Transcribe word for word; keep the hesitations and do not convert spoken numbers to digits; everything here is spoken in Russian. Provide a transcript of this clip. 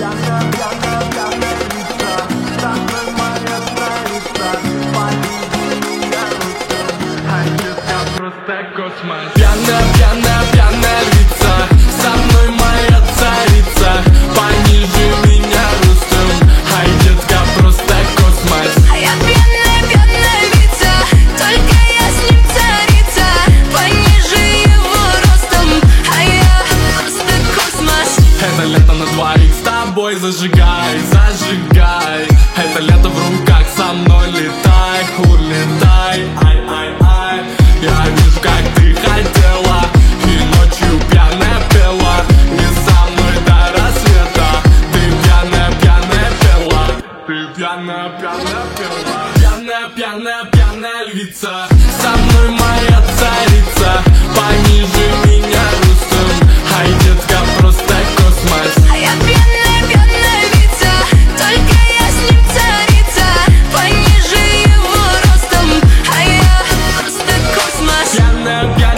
Пьяная, пьяная, пьяная львица, со мной моя царица, пониже меня ростом, ай, детка, просто космос. А я пьяная, пьяная львица, только я с ним царица, пониже его ростом, а я просто космос. Это лето на двоих с тобой, зажигай, зажигай. Это лето в руках, со мной летай, улетай, ай, ай, ай. Я вижу, как ты хотела, и ночью пьяная пела, и со мной до рассвета. Ты пьяная, пьяная пела, ты пьяная, пьяная пела. Пьяная, пьяная, пьяная львица, со мной моя царица, пониже меня ростом, ай, детка, просто космос. А я пьяная, пьяная львица, только я с ним царица, пониже его ростом, а я просто космос. Пьяная, пьяная